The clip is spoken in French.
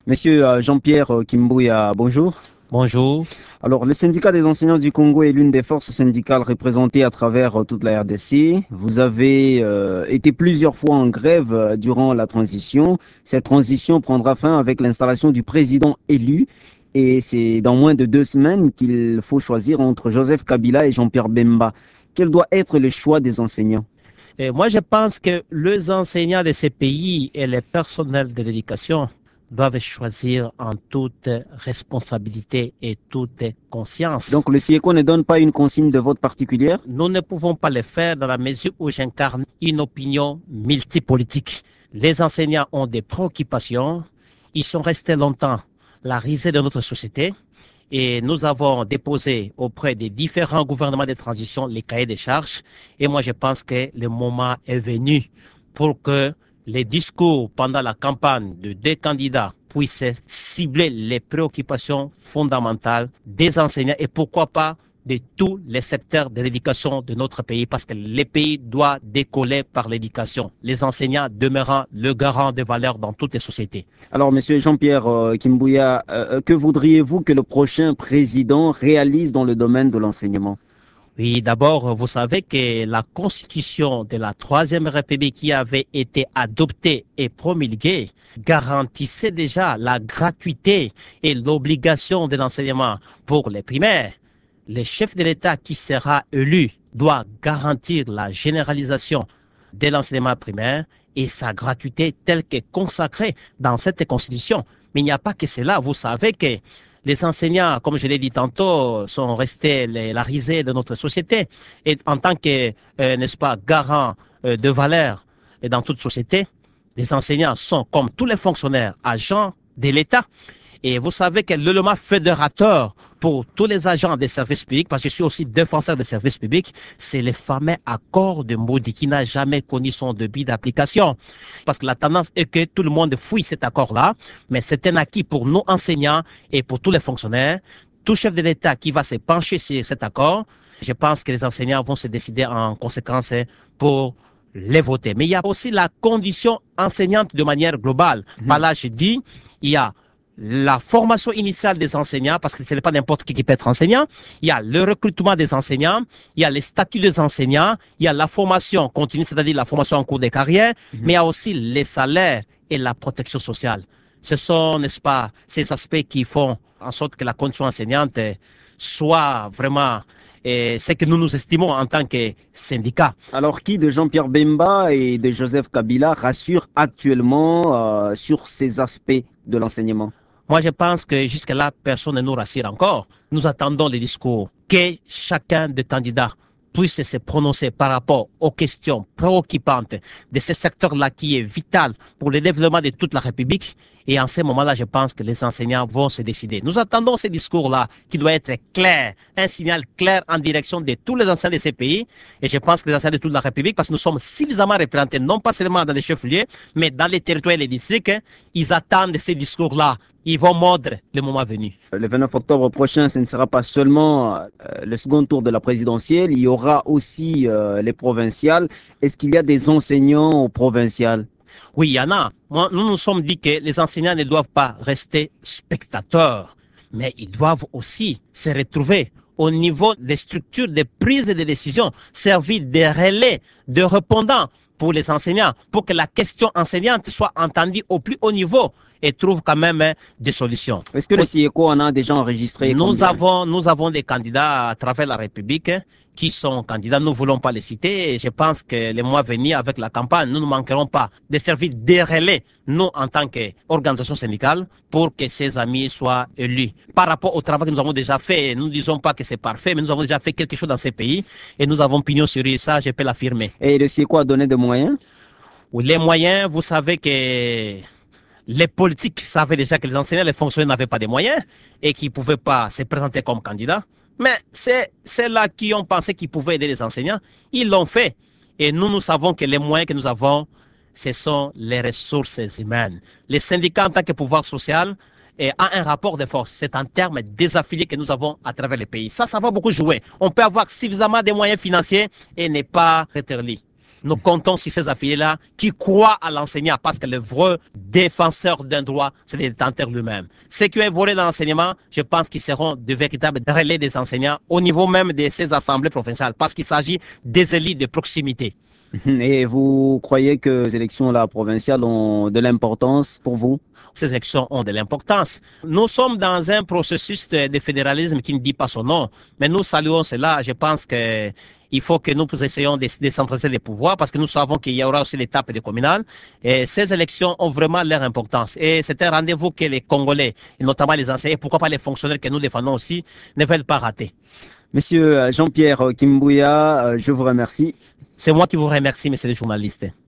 Monsieur Jean-Pierre Kimbouya, bonjour. Bonjour. Alors, le syndicat des enseignants du Congo est l'une des forces syndicales représentées à travers toute la RDC. Vous avez été plusieurs fois en grève durant la transition. Cette transition prendra fin avec l'installation du président élu. Et c'est dans moins de 2 semaines qu'il faut choisir entre Joseph Kabila et Jean-Pierre Bemba. Quel doit être le choix des enseignants? Et moi, je pense que les enseignants de ces pays et les personnels de l'éducation doivent choisir en toute responsabilité et toute conscience. Donc, le SIECO ne donne pas une consigne de vote particulière? Nous ne pouvons pas le faire dans la mesure où j'incarne une opinion multipolitique. Les enseignants ont des préoccupations. Ils sont restés longtemps la risée de notre société. Et nous avons déposé auprès des différents gouvernements de transition les cahiers des charges. Et moi, je pense que le moment est venu pour que les discours pendant la campagne de deux candidats puissent cibler les préoccupations fondamentales des enseignants et pourquoi pas de tous les secteurs de l'éducation de notre pays, parce que le pays doit décoller par l'éducation. Les enseignants demeurant le garant des valeurs dans toutes les sociétés. Alors, Monsieur Jean-Pierre Kimbouya, que voudriez-vous que le prochain président réalise dans le domaine de l'enseignement? Oui, d'abord, vous savez que la constitution de la Troisième République qui avait été adoptée et promulguée garantissait déjà la gratuité et l'obligation de l'enseignement pour les primaires. Le chef de l'État qui sera élu doit garantir la généralisation de l'enseignement primaire et sa gratuité telle qu'est consacrée dans cette constitution. Mais il n'y a pas que cela. Vous savez que les enseignants, comme je l'ai dit tantôt, sont restés la risée de notre société. Et en tant que, n'est-ce pas, garant de valeurs dans toute société, les enseignants sont, comme tous les fonctionnaires, agents de l'État. Et vous savez que l'élément fédérateur pour tous les agents des services publics, parce que je suis aussi défenseur des services publics, c'est le fameux accord de Maudit qui n'a jamais connu son début d'application. Parce que la tendance est que tout le monde fouille cet accord-là, mais c'est un acquis pour nos enseignants et pour tous les fonctionnaires. Tout chef de l'État qui va se pencher sur cet accord, je pense que les enseignants vont se décider en conséquence pour les voter. Mais il y a aussi la condition enseignante de manière globale. Par là, je dis, il y a la formation initiale des enseignants, parce que ce n'est pas n'importe qui peut être enseignant. Il y a le recrutement des enseignants, il y a les statuts des enseignants, il y a la formation continue, c'est-à-dire la formation en cours de carrière, mais il y a aussi les salaires et la protection sociale. Ce sont, n'est-ce pas, ces aspects qui font en sorte que la condition enseignante soit vraiment ce que nous estimons en tant que syndicat. Alors, qui de Jean-Pierre Bemba et de Joseph Kabila rassure actuellement sur ces aspects de l'enseignement? Moi, je pense que jusque-là, personne ne nous rassure encore. Nous attendons les discours. Que chacun des candidats puisse se prononcer par rapport aux questions préoccupantes de ce secteur-là qui est vital pour le développement de toute la République. Et en ce moment-là, je pense que les enseignants vont se décider. Nous attendons ce discours-là qui doit être clair, un signal clair en direction de tous les enseignants de ces pays. Et je pense que les enseignants de toute la République, parce que nous sommes suffisamment représentés, non pas seulement dans les chefs-lieux, mais dans les territoires et les districts, ils attendent ces discours-là. Ils vont mordre le moment venu. Le 29 octobre prochain, ce ne sera pas seulement le second tour de la présidentielle, il y aura aussi les provinciales. Est-ce qu'il y a des enseignants aux provinciales? Oui, il y en a. Moi, nous nous sommes dit que les enseignants ne doivent pas rester spectateurs, mais ils doivent aussi se retrouver au niveau des structures de prise de décision, servir de relais, de répondants pour les enseignants, pour que la question enseignante soit entendue au plus haut niveau et trouve quand même des solutions. Est-ce que le SIECO en a déjà enregistré? Nous avons des candidats à travers la République qui sont candidats. Nous ne voulons pas les citer. Et je pense que les mois à venir, avec la campagne, nous ne manquerons pas de servir des relais, nous, en tant qu'organisation syndicale, pour que ces amis soient élus. Par rapport au travail que nous avons déjà fait, nous ne disons pas que c'est parfait, mais nous avons déjà fait quelque chose dans ces pays et nous avons pignon sur rue, ça, je peux l'affirmer. Et le SIECO a donné des moyens? Oui, les moyens, vous savez que les politiques savaient déjà que les enseignants, les fonctionnaires n'avaient pas de moyens et qu'ils ne pouvaient pas se présenter comme candidats. Mais c'est là qui ont pensé qu'ils pouvaient aider les enseignants. Ils l'ont fait. Et nous savons que les moyens que nous avons, ce sont les ressources humaines. Les syndicats en tant que pouvoir social a un rapport de force. C'est en termes des affiliés que nous avons à travers le pays. Ça va beaucoup jouer. On peut avoir suffisamment de moyens financiers et ne pas rétablir. Nous comptons sur ces affiliés-là qui croient à l'enseignant parce que le vrai défenseur d'un droit, c'est le détenteur lui-même. Ceux qui ont évolué dans l'enseignement, je pense qu'ils seront de véritables relais des enseignants au niveau même de ces assemblées provinciales parce qu'il s'agit des élites de proximité. Et vous croyez que les élections là, provinciales ont de l'importance pour vous? Ces élections ont de l'importance. Nous sommes dans un processus de fédéralisme qui ne dit pas son nom, mais nous saluons cela. Je pense que il faut que nous essayions de décentraliser les pouvoirs parce que nous savons qu'il y aura aussi l'étape des communales. Et ces élections ont vraiment leur importance. Et c'est un rendez-vous que les Congolais, et notamment les enseignants, et pourquoi pas les fonctionnaires que nous défendons aussi, ne veulent pas rater. Monsieur Jean-Pierre Kimbouya, je vous remercie. C'est moi qui vous remercie, monsieur le journaliste.